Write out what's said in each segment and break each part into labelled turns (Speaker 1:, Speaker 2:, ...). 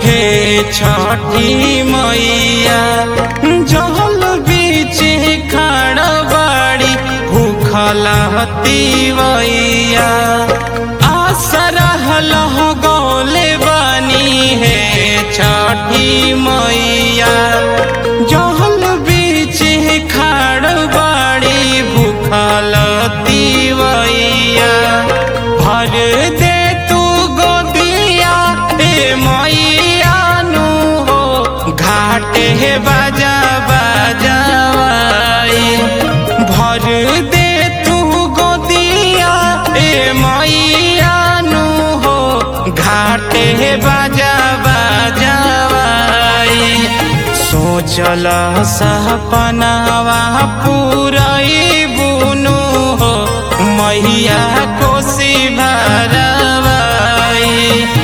Speaker 1: हे छठी मैया जल बीच खड़ बाड़ी भूखला तिवैया आसरा लह गौले बानी हे छठी मैया जल बीच खड़ बाड़ी भूखला तिवैया भर दे तू गोदिया ए मैया नु हो घाटे बाजा बाजावाई भर दे तू गोदिया ए मैया नु हो घाटे बाजा बाजावाई सोचल सपनावा पूराई बुनु हो मैया कोसी भरवाई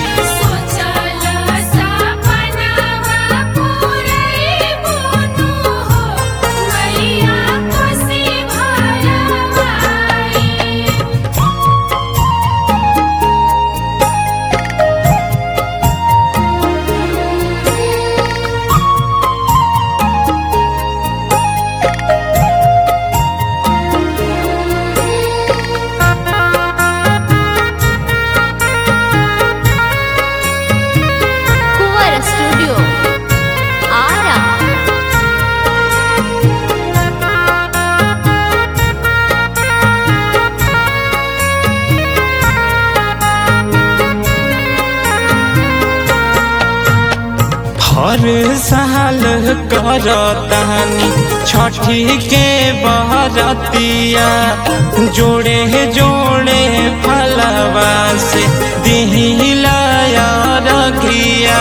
Speaker 1: हर साल करतानी छठी के बहरतिया जोड़े जोड़े फलवा से दिहिलाया रखिया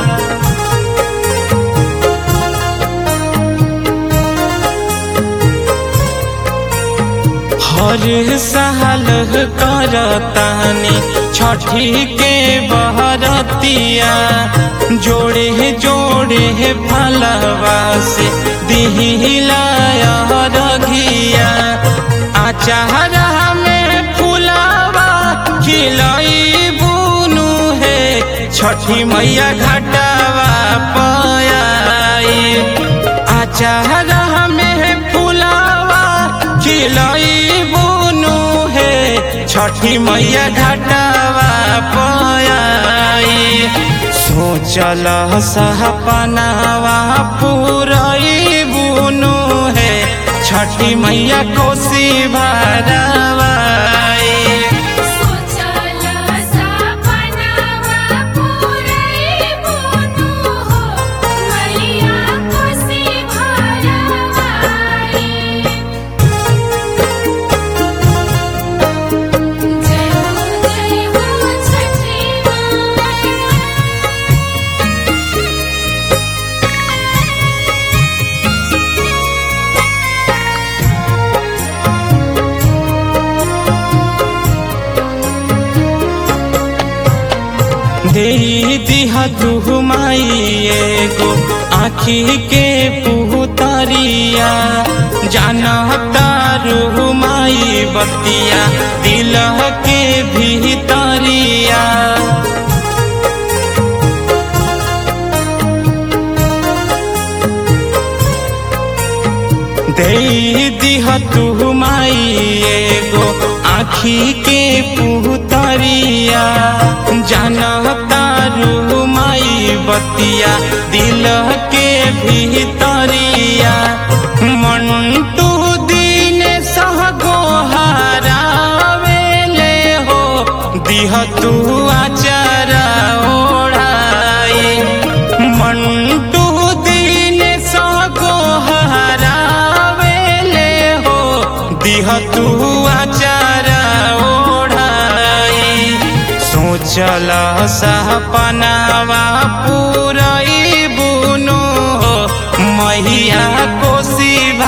Speaker 1: हर साल करतानी छठी के बहरतिया जोड़े जोड़े फलवा से दिहिलाया रघिया आचारा में फुलावा खिलाई बुनु है छठी मैया घटावा पयाई आचारा में फुलावा खिलाई बुनु है छठी मैया घटावा पयाई सोचल सपनावा पूराई बुनु है छठी मैया कोसी भरवाई दे दिहा तू माइए गो आँखी के पुतरिया जाना तारू माई बतिया दिल के भीतरिया दे दिहा तू माइए गो आँखी के पुतरिया जाना तारू माई बतिया दिल के भीतरिया मंटू दिन सहगो हरावेले हो दिह तू आचारा ओढ़ाई मंटू दिन सहगो हरावेले हो दिह तू आचारा सोचल सपनावा पूराई बुनु हो मैया कोसी